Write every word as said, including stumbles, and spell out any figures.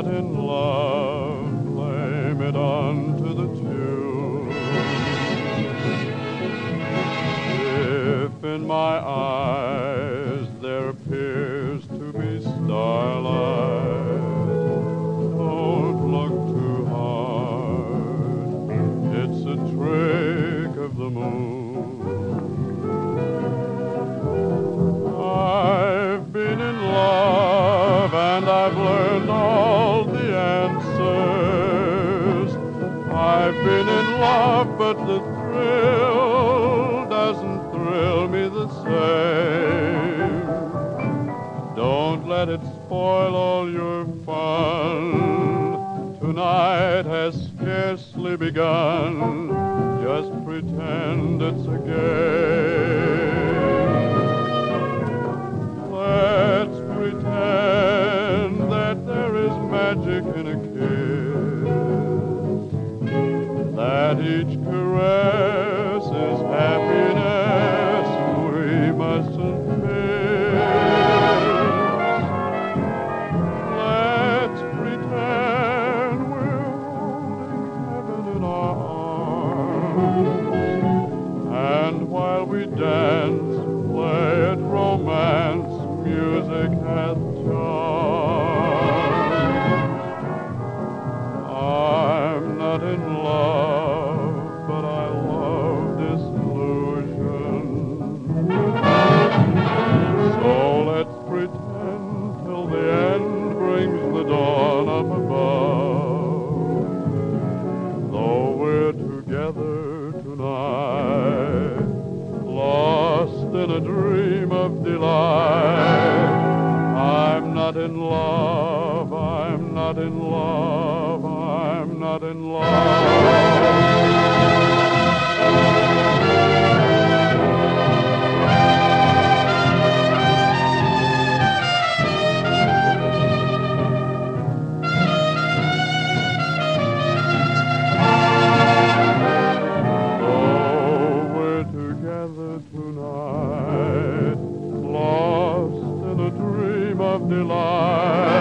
not in love, blame it on to the tune. If in my eyes there appears to be starlight, don't look too hard, it's a trick of the moon. I've been in love and I've learned all the answers. I've been in love, but the thrill doesn't thrill me the same. Don't let it spoil all your fun. Tonight has scarcely begun. Just pretend it's a game. Let's pretend that there is magic in a kiss, that each caress is happiness we mustn't miss. Let's pretend we're holding heaven in our arms, and while we dance, play at romance, music hath charm. I'm not in love, but I love disillusion. So let's pretend till the end brings the dawn up above. Though we're together tonight, lost in a dream of delight, I'm not in love, I'm not in love, I'm not in love. Tonight, lost in a dream of delight,